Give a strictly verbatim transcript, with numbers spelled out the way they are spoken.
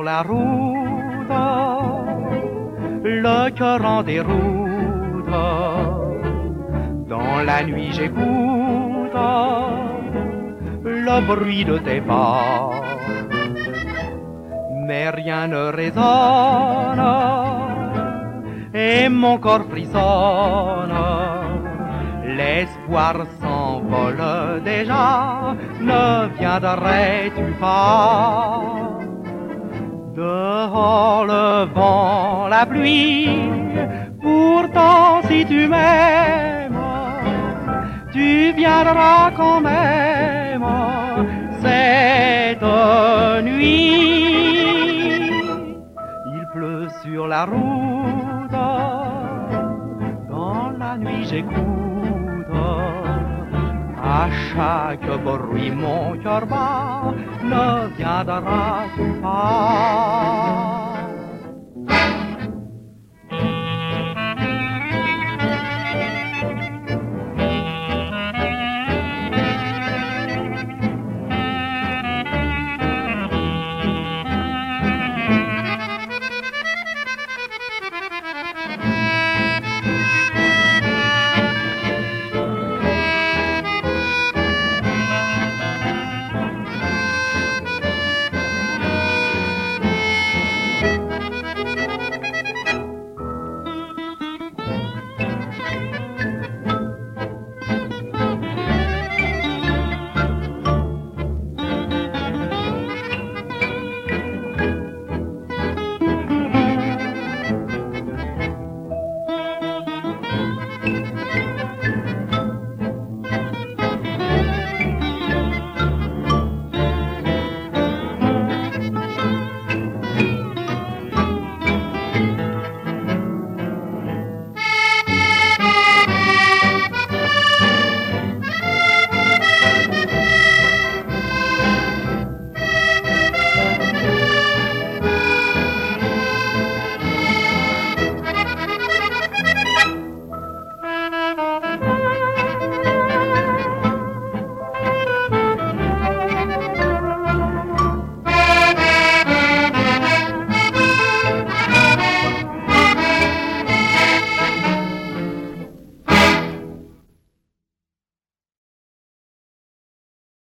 la route, le cœur en déroute. Dans la nuit j'écoute le bruit de tes pas, mais rien ne résonne et mon corps frissonne. L'espoir s'envole déjà, ne viendrais-tu pas? Dehors le vent, la pluie, pourtant si tu m'aimes, tu viendras quand même cette nuit. Il pleut sur la route, dans la nuit j'écoute. À chaque bruit mon cœur bat, ne viendras-tu pas?